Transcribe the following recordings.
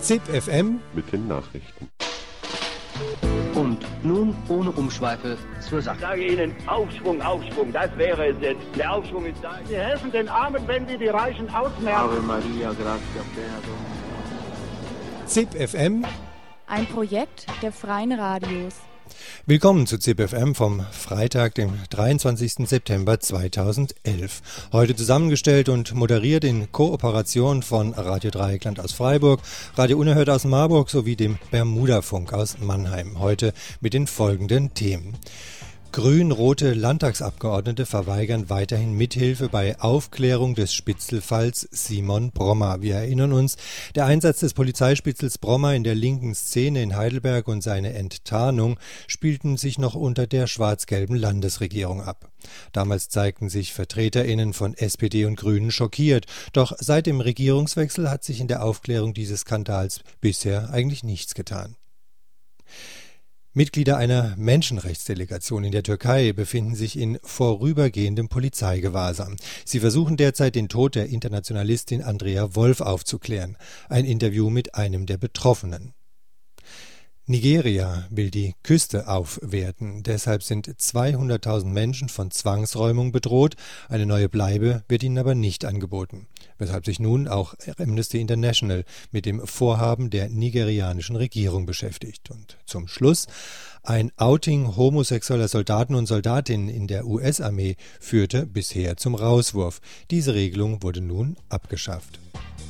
ZIP FM mit den Nachrichten. Und nun ohne Umschweife zur Sache. Ich sage Ihnen, Aufschwung, Aufschwung, das wäre es jetzt. Der Aufschwung ist da. Wir helfen den Armen, wenn wir die Reichen ausmerzen. Ave Maria, gratia plena. ZIP FM, ein Projekt der Freien Radios. Willkommen zu ZIP FM vom Freitag, dem 23. September 2011. Heute zusammengestellt und moderiert in Kooperation von Radio Dreieckland aus Freiburg, Radio Unerhört aus Marburg sowie dem Bermudafunk aus Mannheim. Heute mit den folgenden Themen. Grün-rote Landtagsabgeordnete verweigern weiterhin Mithilfe bei Aufklärung des Spitzelfalls Simon Bromma. Wir erinnern uns, der Einsatz des Polizeispitzels Bromma in der linken Szene in Heidelberg und seine Enttarnung spielten sich noch unter der schwarz-gelben Landesregierung ab. Damals zeigten sich VertreterInnen von SPD und Grünen schockiert. Doch seit dem Regierungswechsel hat sich in der Aufklärung dieses Skandals bisher eigentlich nichts getan. Mitglieder einer Menschenrechtsdelegation in der Türkei befinden sich in vorübergehendem Polizeigewahrsam. Sie versuchen derzeit, den Tod der Internationalistin Andrea Wolf aufzuklären. Ein Interview mit einem der Betroffenen. Nigeria will die Küste aufwerten. Deshalb sind 200.000 Menschen von Zwangsräumung bedroht. Eine neue Bleibe wird ihnen aber nicht angeboten. Weshalb sich nun auch Amnesty International mit dem Vorhaben der nigerianischen Regierung beschäftigt. Und zum Schluss: ein Outing homosexueller Soldaten und Soldatinnen in der US-Armee führte bisher zum Rauswurf. Diese Regelung wurde nun abgeschafft.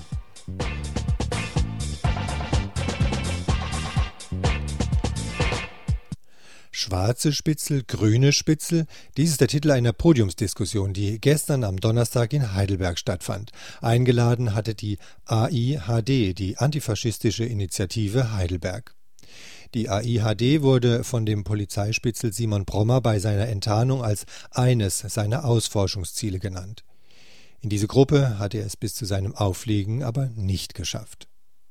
Schwarze Spitzel, grüne Spitzel, dies ist der Titel einer Podiumsdiskussion, die gestern am Donnerstag in Heidelberg stattfand. Eingeladen hatte die AIHD, die antifaschistische Initiative Heidelberg. Die AIHD wurde von dem Polizeispitzel Simon Bromma bei seiner Enttarnung als eines seiner Ausforschungsziele genannt. In diese Gruppe hatte er es bis zu seinem Auffliegen aber nicht geschafft.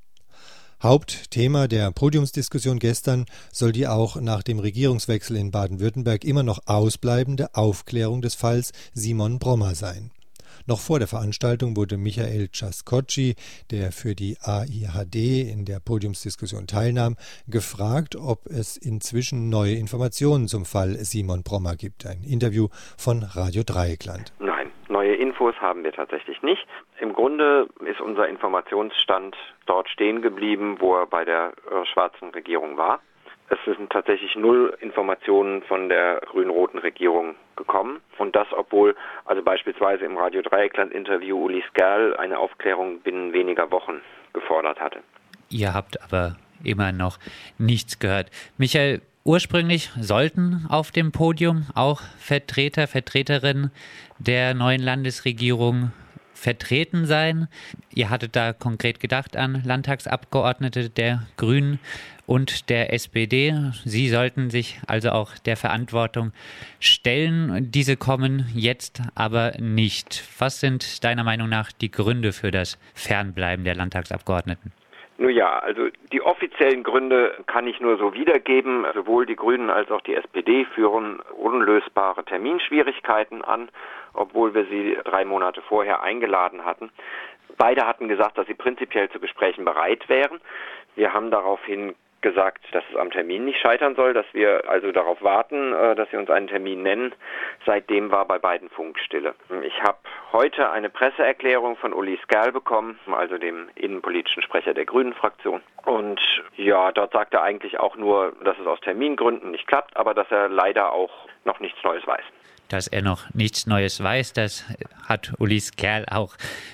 Hauptthema der Podiumsdiskussion gestern soll die auch nach dem Regierungswechsel in Baden-Württemberg immer noch ausbleibende Aufklärung des Falls Simon Bromma sein. Noch vor der Veranstaltung wurde Michael Ciascocci, der für die AIHD in der Podiumsdiskussion teilnahm, gefragt, ob es inzwischen neue Informationen zum Fall Simon Bromma gibt. Ein Interview von Radio Dreieckland. Nein, neue Infos haben wir tatsächlich nicht. Im Grunde ist unser Informationsstand dort stehen geblieben, wo er bei der schwarzen Regierung war. Es sind tatsächlich 0 Informationen von der grün-roten Regierung gekommen. Und das, obwohl also beispielsweise im Radio Dreieckland-Interview Uli Skerl eine Aufklärung binnen weniger Wochen gefordert hatte. Ihr habt aber immer noch nichts gehört. Michael, ursprünglich sollten auf dem Podium auch Vertreterinnen der neuen Landesregierung vertreten sein. Ihr hattet da konkret gedacht an Landtagsabgeordnete der Grünen und der SPD. Sie sollten sich also auch der Verantwortung stellen. Diese kommen jetzt aber nicht. Was sind deiner Meinung nach die Gründe für das Fernbleiben der Landtagsabgeordneten? Nun ja, also die offiziellen Gründe kann ich nur so wiedergeben. Sowohl die Grünen als auch die SPD führen unlösbare Terminschwierigkeiten an, obwohl wir sie 3 Monate vorher eingeladen hatten. Beide hatten gesagt, dass sie prinzipiell zu Gesprächen bereit wären. Wir haben daraufhin gesagt, dass es am Termin nicht scheitern soll, dass wir also darauf warten, dass sie uns einen Termin nennen. Seitdem war bei beiden Funkstille. Ich habe heute eine Presseerklärung von Uli Skerl bekommen, also dem innenpolitischen Sprecher der Grünen-Fraktion. Und ja, dort sagt er eigentlich auch nur, dass es aus Termingründen nicht klappt, aber dass er leider auch noch nichts Neues weiß. Dass er noch nichts Neues weiß, das hat Uli Skerl auch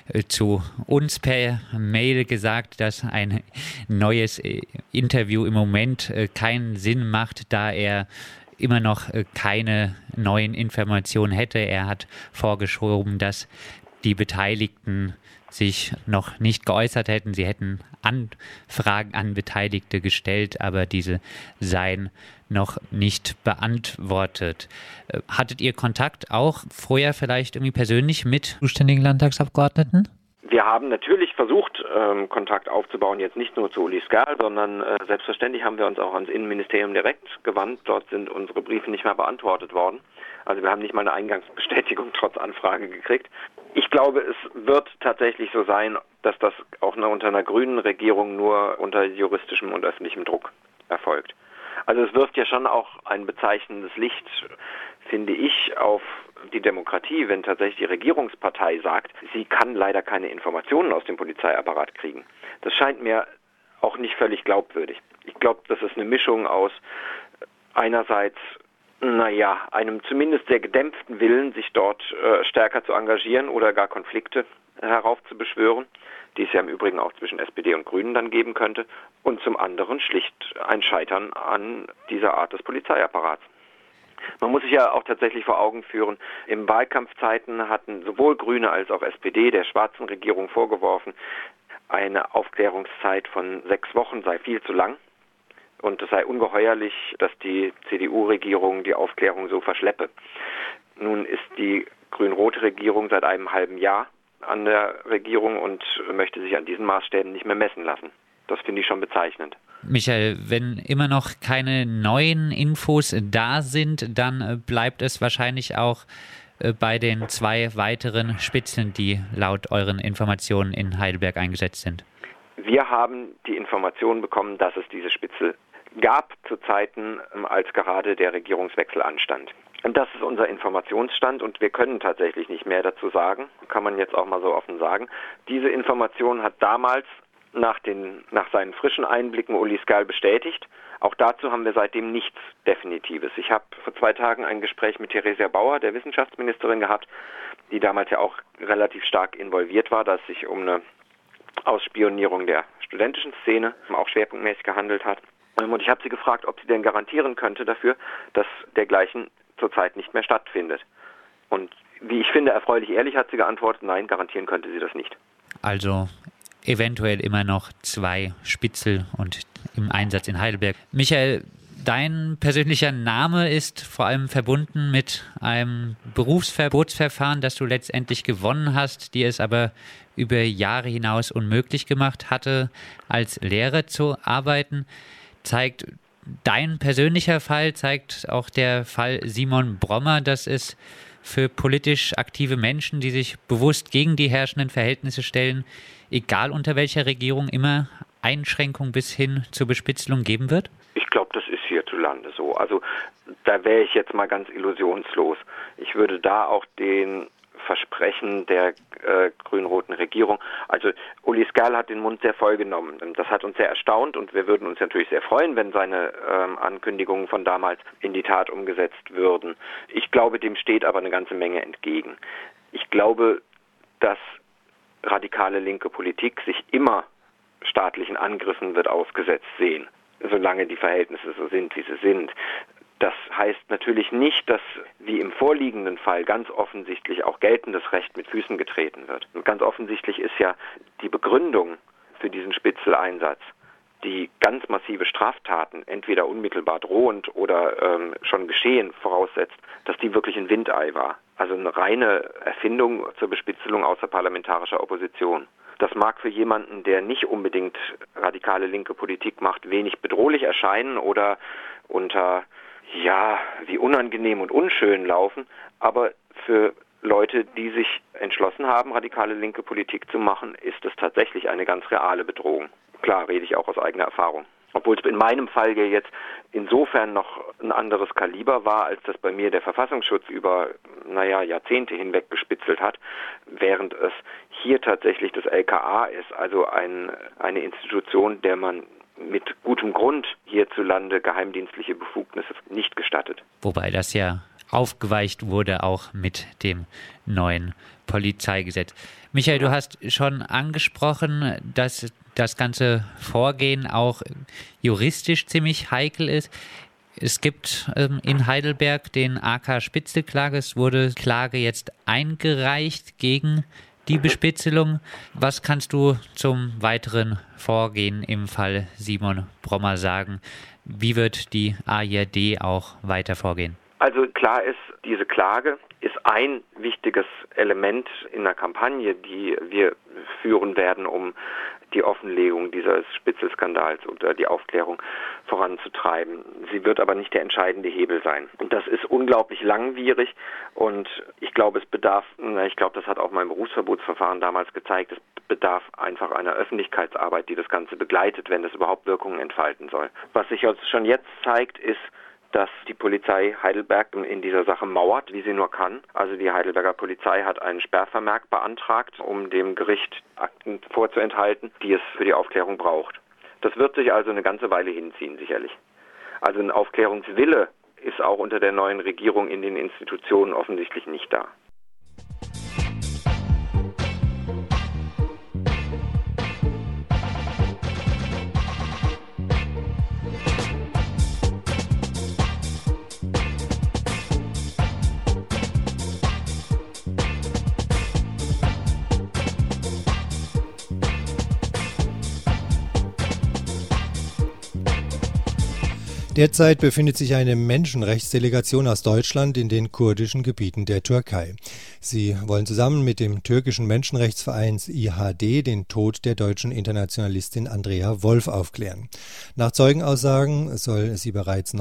zu uns per Mail gesagt, dass ein neues Interview im Moment keinen Sinn macht, da er immer noch keine neuen Informationen hätte. Er hat vorgeschoben, dass die Beteiligten sich noch nicht geäußert hätten. Sie hätten Anfragen an Beteiligte gestellt, aber diese seien noch nicht beantwortet. Hattet ihr Kontakt auch vorher vielleicht irgendwie persönlich mit zuständigen Landtagsabgeordneten? Wir haben natürlich versucht, Kontakt aufzubauen, jetzt nicht nur zu Uli Skerl, sondern selbstverständlich haben wir uns auch ans Innenministerium direkt gewandt. Dort sind unsere Briefe nicht mehr beantwortet worden. Also wir haben nicht mal eine Eingangsbestätigung trotz Anfrage gekriegt. Ich glaube, es wird tatsächlich so sein, dass das auch unter einer grünen Regierung nur unter juristischem und öffentlichem Druck erfolgt. Also es wirft ja schon auch ein bezeichnendes Licht, finde ich, auf die Demokratie, wenn tatsächlich die Regierungspartei sagt, sie kann leider keine Informationen aus dem Polizeiapparat kriegen. Das scheint mir auch nicht völlig glaubwürdig. Ich glaube, das ist eine Mischung aus einerseits, einem zumindest sehr gedämpften Willen, sich dort stärker zu engagieren oder gar Konflikte heraufzubeschwören, die es ja im Übrigen auch zwischen SPD und Grünen dann geben könnte, und zum anderen schlicht ein Scheitern an dieser Art des Polizeiapparats. Man muss sich ja auch tatsächlich vor Augen führen, in Wahlkampfzeiten hatten sowohl Grüne als auch SPD der schwarzen Regierung vorgeworfen, eine Aufklärungszeit von 6 Wochen sei viel zu lang und es sei ungeheuerlich, dass die CDU-Regierung die Aufklärung so verschleppe. Nun ist die grün-rote Regierung seit einem halben Jahr an der Regierung und möchte sich an diesen Maßstäben nicht mehr messen lassen. Das finde ich schon bezeichnend. Michael, wenn immer noch keine neuen Infos da sind, dann bleibt es wahrscheinlich auch bei den 2 weiteren Spitzeln, die laut euren Informationen in Heidelberg eingesetzt sind. Wir haben die Information bekommen, dass es diese Spitzel gab zu Zeiten, als gerade der Regierungswechsel anstand. Und das ist unser Informationsstand und wir können tatsächlich nicht mehr dazu sagen, kann man jetzt auch mal so offen sagen. Diese Information hat damals nach seinen frischen Einblicken Uli Skerl bestätigt. Auch dazu haben wir seitdem nichts Definitives. Ich habe vor 2 Tagen ein Gespräch mit Theresia Bauer, der Wissenschaftsministerin, gehabt, die damals ja auch relativ stark involviert war, dass es sich um eine Ausspionierung der studentischen Szene auch schwerpunktmäßig gehandelt hat. Und ich habe sie gefragt, ob sie denn garantieren könnte dafür, dass dergleichen zurzeit nicht mehr stattfindet. Und wie ich finde, erfreulich ehrlich hat sie geantwortet, nein, garantieren könnte sie das nicht. Also eventuell immer noch 2 Spitzel und im Einsatz in Heidelberg. Michael, dein persönlicher Name ist vor allem verbunden mit einem Berufsverbotsverfahren, das du letztendlich gewonnen hast, die es aber über Jahre hinaus unmöglich gemacht hatte, als Lehrer zu arbeiten. Zeigt dein persönlicher Fall, zeigt auch der Fall Simon Brommer, dass es für politisch aktive Menschen, die sich bewusst gegen die herrschenden Verhältnisse stellen, egal unter welcher Regierung, immer Einschränkungen bis hin zur Bespitzelung geben wird? Ich glaube, das ist hierzulande so. Also da wäre ich jetzt mal ganz illusionslos. Ich würde da auch den Versprechen der grün-roten Regierung, also Uli Skerl hat den Mund sehr voll genommen. Das hat uns sehr erstaunt und wir würden uns natürlich sehr freuen, wenn seine Ankündigungen von damals in die Tat umgesetzt würden. Ich glaube, dem steht aber eine ganze Menge entgegen. Ich glaube, dass radikale linke Politik sich immer staatlichen Angriffen wird ausgesetzt sehen, solange die Verhältnisse so sind, wie sie sind. Das heißt natürlich nicht, dass wie im vorliegenden Fall ganz offensichtlich auch geltendes Recht mit Füßen getreten wird. Und ganz offensichtlich ist ja die Begründung für diesen Spitzeleinsatz, die ganz massive Straftaten, entweder unmittelbar drohend oder schon geschehen, voraussetzt, dass die wirklich ein Windei war. Also eine reine Erfindung zur Bespitzelung außerparlamentarischer Opposition. Das mag für jemanden, der nicht unbedingt radikale linke Politik macht, wenig bedrohlich erscheinen oder unter wie unangenehm und unschön laufen, aber für Leute, die sich entschlossen haben, radikale linke Politik zu machen, ist es tatsächlich eine ganz reale Bedrohung. Klar, rede ich auch aus eigener Erfahrung. Obwohl es in meinem Fall ja jetzt insofern noch ein anderes Kaliber war, als das bei mir der Verfassungsschutz über, Jahrzehnte hinweg bespitzelt hat, während es hier tatsächlich das LKA ist, also eine Institution, der man mit gutem Grund hierzulande geheimdienstliche Befugnisse nicht gestattet. Wobei das ja aufgeweicht wurde, auch mit dem neuen Polizeigesetz. Michael, du hast schon angesprochen, dass das ganze Vorgehen auch juristisch ziemlich heikel ist. Es gibt in Heidelberg den AK Spitzelklage. Es wurde Klage jetzt eingereicht gegen die Bespitzelung. Was kannst du zum weiteren Vorgehen im Fall Simon Brommer sagen? Wie wird die ARD auch weiter vorgehen? Also klar ist, diese Klage ist ein wichtiges Element in der Kampagne, die wir führen werden, um die Offenlegung dieses Spitzelskandals oder die Aufklärung voranzutreiben. Sie wird aber nicht der entscheidende Hebel sein. Und das ist unglaublich langwierig und ich glaube, das hat auch mein Berufsverbotsverfahren damals gezeigt, es bedarf einfach einer Öffentlichkeitsarbeit, die das Ganze begleitet, wenn das überhaupt Wirkungen entfalten soll. Was sich schon jetzt zeigt, ist, dass die Polizei Heidelberg in dieser Sache mauert, wie sie nur kann. Also die Heidelberger Polizei hat einen Sperrvermerk beantragt, um dem Gericht Akten vorzuenthalten, die es für die Aufklärung braucht. Das wird sich also eine ganze Weile hinziehen, sicherlich. Also ein Aufklärungswille ist auch unter der neuen Regierung in den Institutionen offensichtlich nicht da. Derzeit befindet sich eine Menschenrechtsdelegation aus Deutschland in den kurdischen Gebieten der Türkei. Sie wollen zusammen mit dem türkischen Menschenrechtsverein IHD den Tod der deutschen Internationalistin Andrea Wolf aufklären. Nach Zeugenaussagen soll sie bereits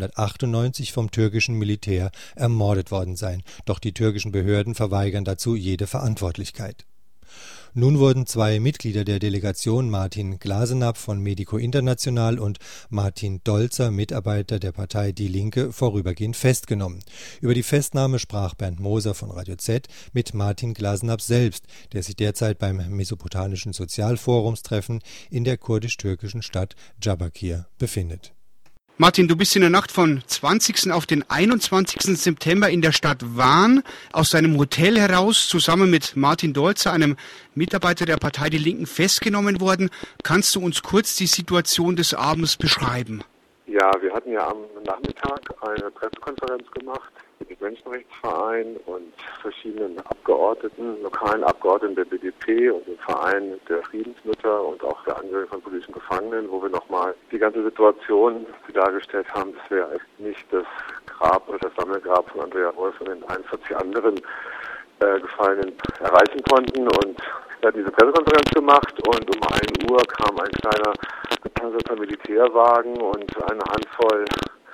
1998 vom türkischen Militär ermordet worden sein. Doch die türkischen Behörden verweigern dazu jede Verantwortlichkeit. Nun wurden 2 Mitglieder der Delegation, Martin Glasenapp von Medico International und Martin Dolzer, Mitarbeiter der Partei Die Linke, vorübergehend festgenommen. Über die Festnahme sprach Bernd Moser von Radio Z mit Martin Glasenapp selbst, der sich derzeit beim Mesopotamischen Sozialforumstreffen in der kurdisch-türkischen Stadt Diyarbakır befindet. Martin, du bist in der Nacht von 20. auf den 21. September in der Stadt Van aus deinem Hotel heraus zusammen mit Martin Dolzer, einem Mitarbeiter der Partei Die Linken, festgenommen worden. Kannst du uns kurz die Situation des Abends beschreiben? Ja, wir hatten ja am Nachmittag eine Pressekonferenz gemacht mit dem Menschenrechtsverein und verschiedenen Abgeordneten, lokalen Abgeordneten der BDP und dem Verein der Friedensmütter und auch der Angehörigen von politischen Gefangenen, wo wir nochmal die ganze Situation dargestellt haben, dass wir nicht das Grab oder das Sammelgrab von Andrea Wolf und den 41 anderen Gefallenen erreichen konnten. Und wir hatten diese Pressekonferenz gemacht und um 1 Uhr kam ein kleiner gepanzerter Militärwagen und eine Handvoll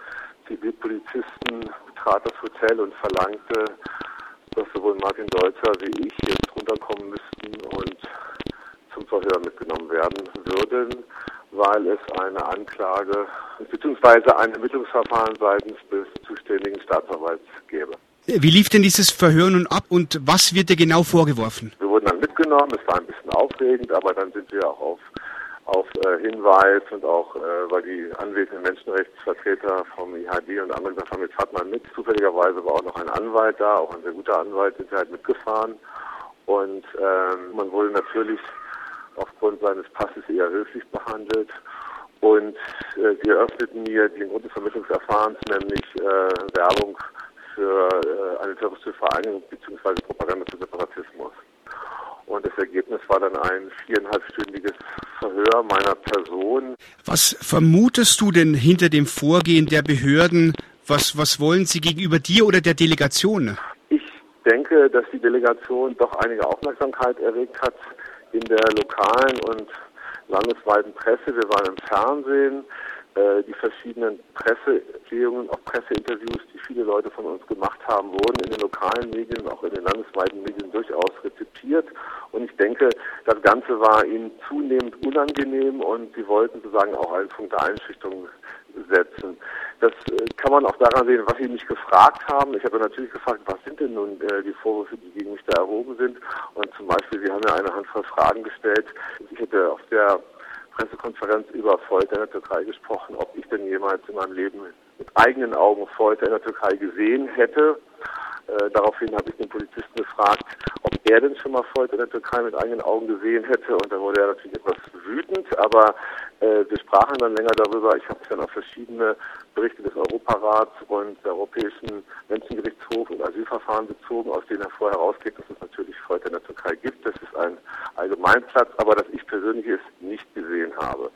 Zivilpolizisten betrat das Hotel und verlangte, dass sowohl Martin Dolzer wie ich jetzt runterkommen müssten und zum Verhör mitgenommen werden würden, weil es eine Anklage bzw. ein Ermittlungsverfahren seitens des zuständigen Staatsanwalts gäbe. Wie lief denn dieses Verhör nun ab und was wird dir genau vorgeworfen? Wir wurden dann mitgenommen, es war ein bisschen aufregend, aber dann sind wir auch auf Hinweis und auch, weil die anwesenden Menschenrechtsvertreter vom IHD und anderen gesagt haben, jetzt hat man mit. Zufälligerweise war auch noch ein Anwalt da, auch ein sehr guter Anwalt, ist halt mitgefahren. Und man wurde natürlich aufgrund seines Passes eher höflich behandelt. Und sie eröffneten mir den Grund des Vermittlungsverfahrens, nämlich Werbung für eine terroristische Vereinigung bzw. Propaganda für Separatismus. Und das Ergebnis war dann ein 4,5-stündiges Verhör meiner Person. Was vermutest du denn hinter dem Vorgehen der Behörden? Was wollen sie gegenüber dir oder der Delegation? Ich denke, dass die Delegation doch einige Aufmerksamkeit erregt hat in der lokalen und landesweiten Presse. Wir waren im Fernsehen. Die verschiedenen Presseerklärungen, auch Presseinterviews, die viele Leute von uns gemacht haben, wurden in den lokalen Medien und auch in den landesweiten Medien durchaus reziptiert. Und ich denke, das Ganze war ihnen zunehmend unangenehm und sie wollten sozusagen auch einen Punkt der Einschüchterung setzen. Das kann man auch daran sehen, was sie mich gefragt haben. Ich habe natürlich gefragt, was sind denn nun die Vorwürfe, die gegen mich da erhoben sind. Und zum Beispiel, sie haben mir eine Handvoll Fragen gestellt. Ich hätte auf der Pressekonferenz über Folter in der Türkei gesprochen, ob ich denn jemals in meinem Leben mit eigenen Augen Folter in der Türkei gesehen hätte. Daraufhin habe ich den Polizisten gefragt, ob er denn schon mal Folter in der Türkei mit eigenen Augen gesehen hätte. Und dann wurde er natürlich etwas wütend, aber wir sprachen dann länger darüber. Ich habe mich dann auf verschiedene Berichte des Europarats und der Europäischen Menschengerichtshof und Asylverfahren bezogen, aus denen hervor herausgeht, dass es natürlich Folter in der Türkei gibt. Das ist ein Allgemeinplatz, aber dass ich persönlich es nicht gesehen habe.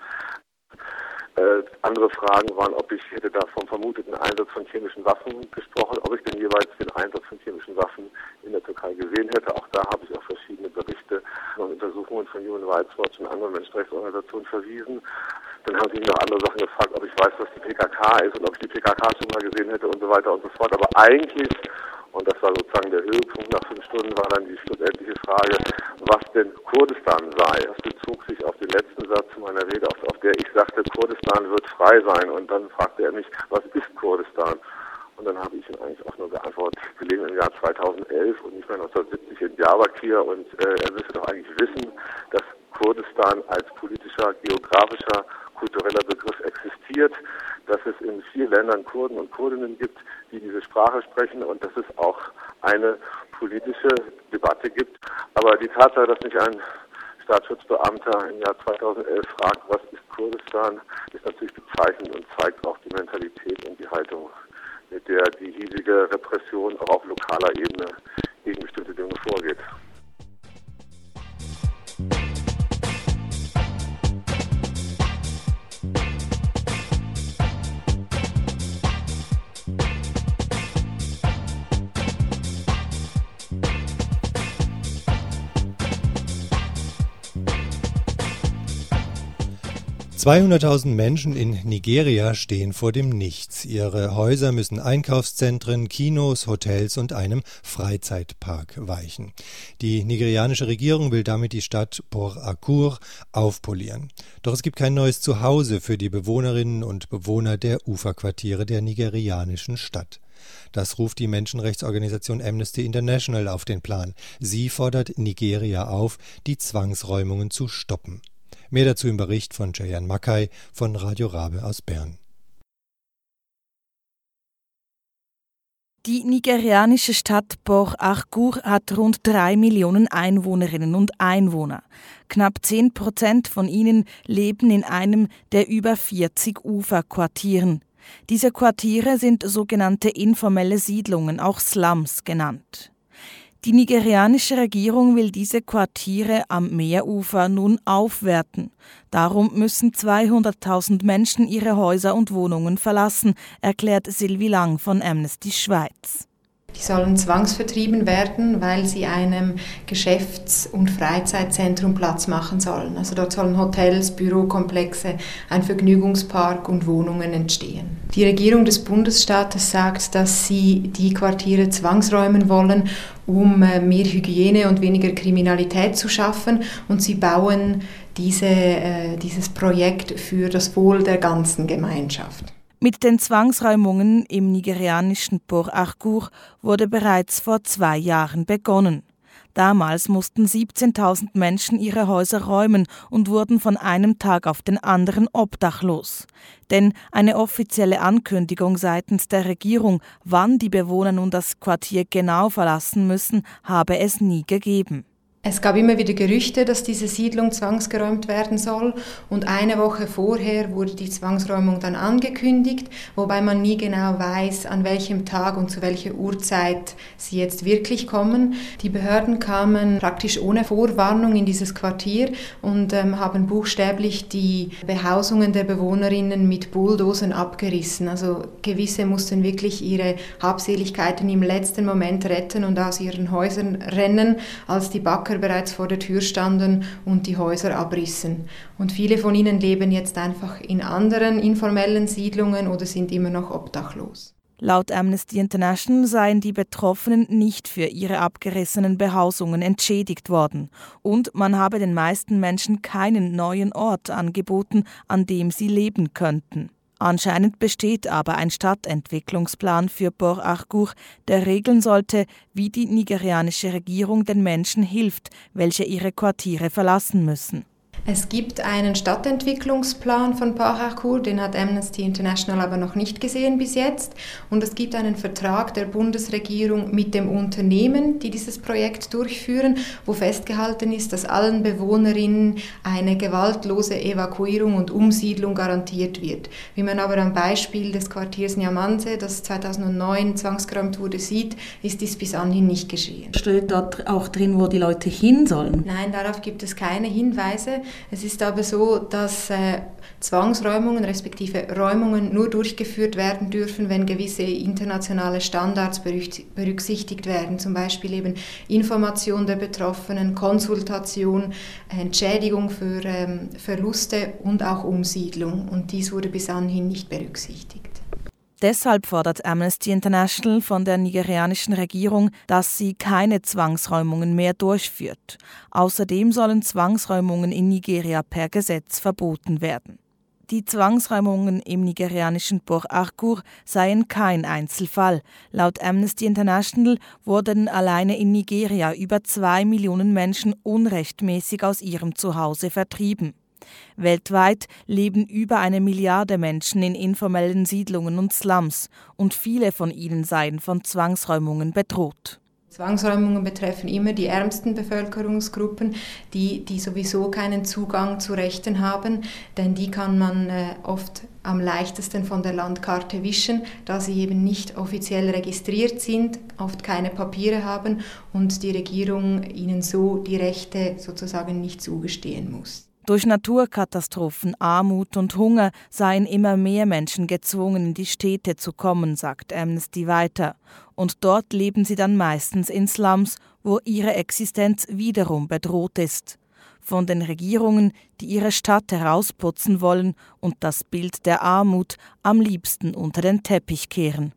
Andere Fragen waren, ob ich hätte da vom vermuteten Einsatz von chemischen Waffen gesprochen, ob ich denn jeweils den Einsatz von chemischen Waffen in der Türkei gesehen hätte. Auch da habe ich auch verschiedene Berichte und Untersuchungen Untersuchungen von Human Rights Watch und anderen Menschenrechtsorganisationen verwiesen. Dann haben sie mich noch andere Sachen gefragt, ob ich weiß, was die PKK ist und ob ich die PKK schon mal gesehen hätte und so weiter und so fort. Aber eigentlich, und das war sozusagen der Höhepunkt nach 5 Stunden, war dann die schlussendliche Frage, was denn Kurdistan sei. Das bezog sich auf den letzten Satz meiner Rede, auf der ich sagte, Kurdistan wird frei sein. Und dann fragte er mich, was ist Kurdistan? Und dann habe ich ihm eigentlich auch nur geantwortet, wir leben im Jahr 2011 und nicht mehr 1970 in Diyarbakir. Und er müsste doch eigentlich wissen, dass Kurdistan als politischer, geografischer, kultureller Begriff existiert, dass es in 4 Ländern Kurden und Kurdinnen gibt, die diese Sprache sprechen und dass es auch eine politische Debatte gibt. Aber die Tatsache, dass mich ein Staatsschutzbeamter im Jahr 2011 fragt, was ist Kurdistan, ist natürlich bezeichnend und zeigt auch die Mentalität und die Haltung, mit der die hiesige Repression auch auf lokaler Ebene gegen bestimmte Dinge vorgeht. 200.000 Menschen in Nigeria stehen vor dem Nichts. Ihre Häuser müssen Einkaufszentren, Kinos, Hotels und einem Freizeitpark weichen. Die nigerianische Regierung will damit die Stadt Port Harcourt aufpolieren. Doch es gibt kein neues Zuhause für die Bewohnerinnen und Bewohner der Uferquartiere der nigerianischen Stadt. Das ruft die Menschenrechtsorganisation Amnesty International auf den Plan. Sie fordert Nigeria auf, die Zwangsräumungen zu stoppen. Mehr dazu im Bericht von Jayan Mackay von Radio Rabe aus Bern. Die nigerianische Stadt Port Harcourt hat rund 3 Millionen Einwohnerinnen und Einwohner. Knapp 10% von ihnen leben in einem der über 40 Uferquartieren. Diese Quartiere sind sogenannte informelle Siedlungen, auch Slums genannt. Die nigerianische Regierung will diese Quartiere am Meerufer nun aufwerten. Darum müssen 200.000 Menschen ihre Häuser und Wohnungen verlassen, erklärt Sylvie Lang von Amnesty Schweiz. Die sollen zwangsvertrieben werden, weil sie einem Geschäfts- und Freizeitzentrum Platz machen sollen. Also dort sollen Hotels, Bürokomplexe, ein Vergnügungspark und Wohnungen entstehen. Die Regierung des Bundesstaates sagt, dass sie die Quartiere zwangsräumen wollen, um mehr Hygiene und weniger Kriminalität zu schaffen. Und sie bauen dieses Projekt für das Wohl der ganzen Gemeinschaft. Mit den Zwangsräumungen im nigerianischen Port Harcourt wurde bereits vor 2 Jahren begonnen. Damals mussten 17.000 Menschen ihre Häuser räumen und wurden von einem Tag auf den anderen obdachlos. Denn eine offizielle Ankündigung seitens der Regierung, wann die Bewohner nun das Quartier genau verlassen müssen, habe es nie gegeben. Es gab immer wieder Gerüchte, dass diese Siedlung zwangsgeräumt werden soll, und eine Woche vorher wurde die Zwangsräumung dann angekündigt, wobei man nie genau weiß, an welchem Tag und zu welcher Uhrzeit sie jetzt wirklich kommen. Die Behörden kamen praktisch ohne Vorwarnung in dieses Quartier und haben buchstäblich die Behausungen der Bewohnerinnen mit Bulldozern abgerissen. Also gewisse mussten wirklich ihre Habseligkeiten im letzten Moment retten und aus ihren Häusern rennen, als die Bagger bereits vor der Tür standen und die Häuser abrissen. Und viele von ihnen leben jetzt einfach in anderen informellen Siedlungen oder sind immer noch obdachlos. Laut Amnesty International seien die Betroffenen nicht für ihre abgerissenen Behausungen entschädigt worden. Und man habe den meisten Menschen keinen neuen Ort angeboten, an dem sie leben könnten. Anscheinend besteht aber ein Stadtentwicklungsplan für Port Harcourt, der regeln sollte, wie die nigerianische Regierung den Menschen hilft, welche ihre Quartiere verlassen müssen. Es gibt einen Stadtentwicklungsplan von Port Harcourt, den hat Amnesty International aber noch nicht gesehen bis jetzt. Und es gibt einen Vertrag der Bundesregierung mit dem Unternehmen, die dieses Projekt durchführen, wo festgehalten ist, dass allen Bewohnerinnen eine gewaltlose Evakuierung und Umsiedlung garantiert wird. Wie man aber am Beispiel des Quartiers Niamanse, das 2009 zwangsgeräumt wurde, sieht, ist dies bis anhin nicht geschehen. Steht dort auch drin, wo die Leute hin sollen? Nein, darauf gibt es keine Hinweise. Es ist aber so, dass Zwangsräumungen respektive Räumungen nur durchgeführt werden dürfen, wenn gewisse internationale Standards berücksichtigt werden, zum Beispiel eben Information der Betroffenen, Konsultation, Entschädigung für Verluste und auch Umsiedlung. Und dies wurde bis anhin nicht berücksichtigt. Deshalb fordert Amnesty International von der nigerianischen Regierung, dass sie keine Zwangsräumungen mehr durchführt. Außerdem sollen Zwangsräumungen in Nigeria per Gesetz verboten werden. Die Zwangsräumungen im nigerianischen Port Harcourt seien kein Einzelfall. Laut Amnesty International wurden alleine in Nigeria über 2 Millionen Menschen unrechtmäßig aus ihrem Zuhause vertrieben. Weltweit leben über 1 Milliarde Menschen in informellen Siedlungen und Slums und viele von ihnen seien von Zwangsräumungen bedroht. Zwangsräumungen betreffen immer die ärmsten Bevölkerungsgruppen, die sowieso keinen Zugang zu Rechten haben, denn die kann man oft am leichtesten von der Landkarte wischen, da sie eben nicht offiziell registriert sind, oft keine Papiere haben und die Regierung ihnen so die Rechte sozusagen nicht zugestehen muss. Durch Naturkatastrophen, Armut und Hunger seien immer mehr Menschen gezwungen, in die Städte zu kommen, sagt Amnesty weiter. Und dort leben sie dann meistens in Slums, wo ihre Existenz wiederum bedroht ist. Von den Regierungen, die ihre Stadt herausputzen wollen und das Bild der Armut am liebsten unter den Teppich kehren.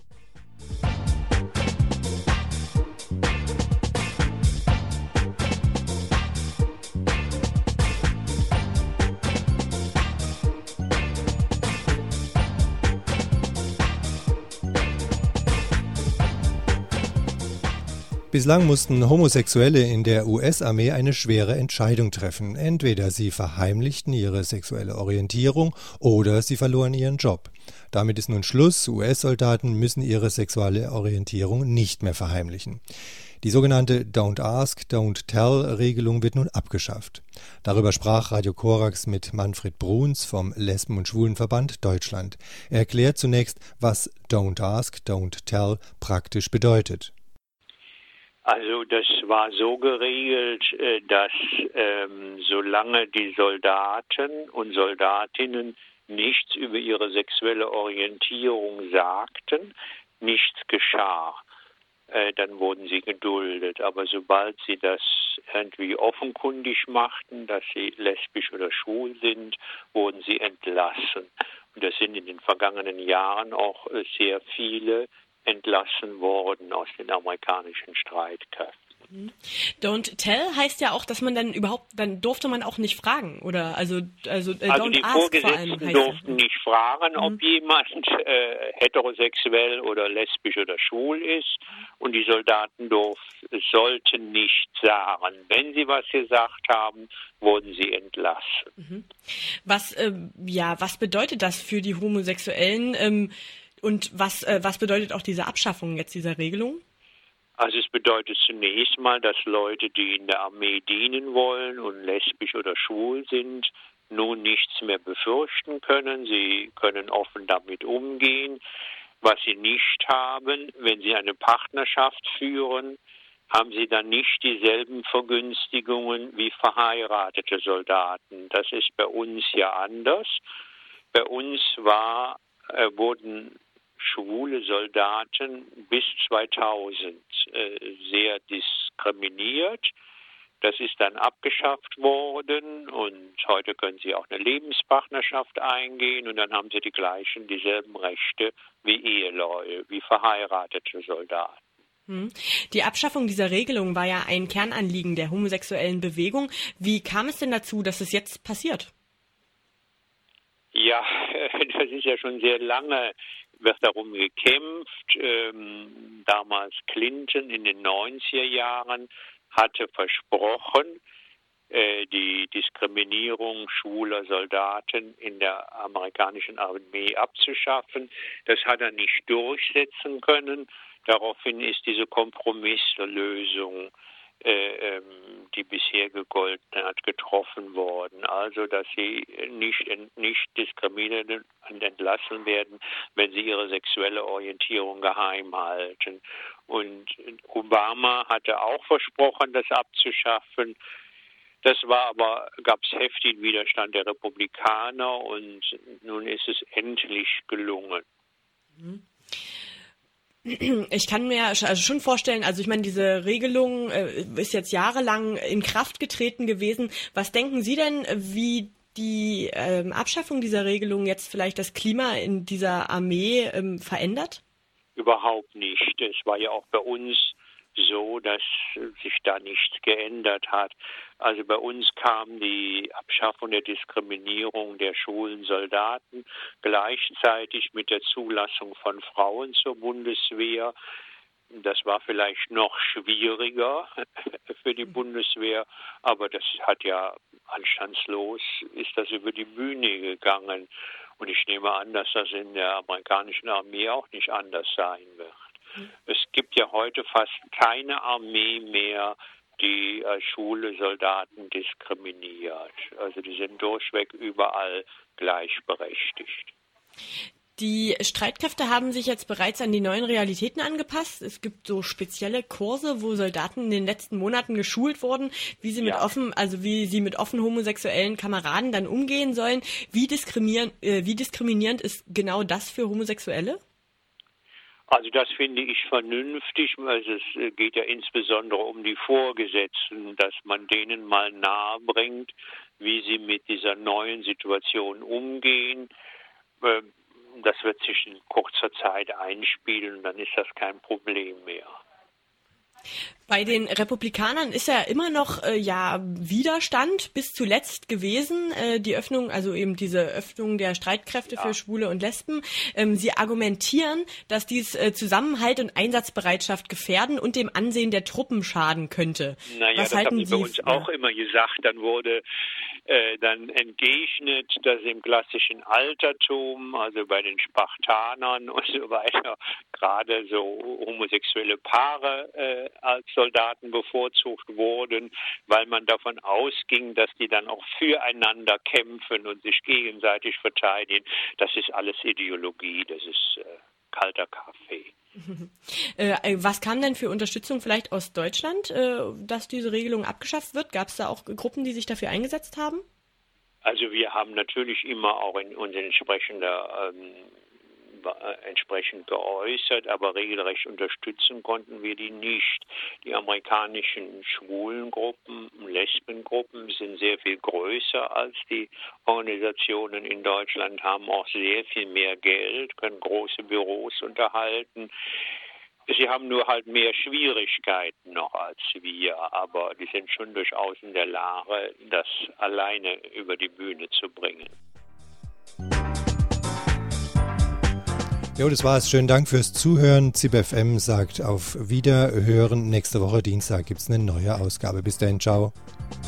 Bislang mussten Homosexuelle in der US-Armee eine schwere Entscheidung treffen. Entweder sie verheimlichten ihre sexuelle Orientierung oder sie verloren ihren Job. Damit ist nun Schluss. US-Soldaten müssen ihre sexuelle Orientierung nicht mehr verheimlichen. Die sogenannte Don't Ask, Don't Tell-Regelung wird nun abgeschafft. Darüber sprach Radio Korax mit Manfred Bruns vom Lesben- und Schwulenverband Deutschland. Er erklärt zunächst, was Don't Ask, Don't Tell praktisch bedeutet. Also das war so geregelt, dass solange die Soldaten und Soldatinnen nichts über ihre sexuelle Orientierung sagten, nichts geschah. Dann wurden sie geduldet. Aber sobald sie das irgendwie offenkundig machten, dass sie lesbisch oder schwul sind, wurden sie entlassen. Und das sind in den vergangenen Jahren auch sehr viele entlassen worden aus den amerikanischen Streitkräften. Don't tell heißt ja auch, dass man dann durfte man auch nicht fragen, oder? Also don't die ask vor allem Vorgesetzten heißt durften nicht fragen, ob jemand heterosexuell oder lesbisch oder schwul ist, und die Soldaten sollten nicht sagen. Wenn sie was gesagt haben, wurden sie entlassen. Was bedeutet das für die Homosexuellen? Und was bedeutet auch diese Abschaffung jetzt dieser Regelung? Also es bedeutet zunächst mal, dass Leute, die in der Armee dienen wollen und lesbisch oder schwul sind, nun nichts mehr befürchten können. Sie können offen damit umgehen. Was sie nicht haben, wenn sie eine Partnerschaft führen, haben sie dann nicht dieselben Vergünstigungen wie verheiratete Soldaten. Das ist bei uns ja anders. Bei uns wurden schwule Soldaten bis 2000 sehr diskriminiert. Das ist dann abgeschafft worden und heute können sie auch eine Lebenspartnerschaft eingehen und dann haben sie dieselben Rechte wie Eheleute, wie verheiratete Soldaten. Die Abschaffung dieser Regelung war ja ein Kernanliegen der homosexuellen Bewegung. Wie kam es denn dazu, dass es jetzt passiert? Ja, das ist ja schon sehr lange, wird darum gekämpft. Damals Clinton in den 90er Jahren hatte versprochen, die Diskriminierung schwuler Soldaten in der amerikanischen Armee abzuschaffen. Das hat er nicht durchsetzen können. Daraufhin ist diese Kompromisslösung, die bisher gegolten hat, getroffen worden. Also, dass sie nicht diskriminiert und entlassen werden, wenn sie ihre sexuelle Orientierung geheim halten. Und Obama hatte auch versprochen, das abzuschaffen. Gab es heftigen Widerstand der Republikaner und nun ist es endlich gelungen. Ich kann mir also schon vorstellen, also ich meine, diese Regelung ist jetzt jahrelang in Kraft getreten gewesen. Was denken Sie denn, wie die Abschaffung dieser Regelung jetzt vielleicht das Klima in dieser Armee verändert? Überhaupt nicht. Es war ja auch bei uns so, dass sich da nichts geändert hat. Also bei uns kam die Abschaffung der Diskriminierung der schwulen Soldaten gleichzeitig mit der Zulassung von Frauen zur Bundeswehr. Das war vielleicht noch schwieriger für die Bundeswehr, aber das hat ja anstandslos, ist das über die Bühne gegangen. Und ich nehme an, dass das in der amerikanischen Armee auch nicht anders sein wird. Es gibt ja heute fast keine Armee mehr, die schwule Soldaten diskriminiert. Also die sind durchweg überall gleichberechtigt. Die Streitkräfte haben sich jetzt bereits an die neuen Realitäten angepasst. Es gibt so spezielle Kurse, wo Soldaten in den letzten Monaten geschult wurden, wie sie mit offen homosexuellen Kameraden dann umgehen sollen. Wie diskriminierend ist genau das für Homosexuelle? Also das finde ich vernünftig. Also es geht ja insbesondere um die Vorgesetzten, dass man denen mal nahe bringt, wie sie mit dieser neuen Situation umgehen. Das wird sich in kurzer Zeit einspielen und dann ist das kein Problem mehr. Bei den Republikanern ist ja immer noch Widerstand bis zuletzt gewesen, die Öffnung, also eben diese Öffnung der Streitkräfte für Schwule und Lesben. Sie argumentieren, dass dies Zusammenhalt und Einsatzbereitschaft gefährden und dem Ansehen der Truppen schaden könnte. Naja, das haben sie bei uns auch immer gesagt. Dann wurde dann entgegnet, dass im klassischen Altertum, also bei den Spartanern und so weiter, gerade so homosexuelle Paare als Soldaten bevorzugt wurden, weil man davon ausging, dass die dann auch füreinander kämpfen und sich gegenseitig verteidigen. Das ist alles Ideologie, das ist kalter Kaffee. Was kam denn für Unterstützung vielleicht aus Deutschland, dass diese Regelung abgeschafft wird? Gab es da auch Gruppen, die sich dafür eingesetzt haben? Also wir haben natürlich immer auch in uns entsprechend geäußert, aber regelrecht unterstützen konnten wir die nicht. Die amerikanischen Schwulengruppen, Lesbengruppen sind sehr viel größer als die Organisationen in Deutschland, haben auch sehr viel mehr Geld, können große Büros unterhalten. Sie haben nur halt mehr Schwierigkeiten noch als wir, aber die sind schon durchaus in der Lage, das alleine über die Bühne zu bringen. Jo, das war's. Schönen Dank fürs Zuhören. ZipFM sagt auf Wiederhören. Nächste Woche Dienstag gibt's eine neue Ausgabe. Bis dahin, ciao.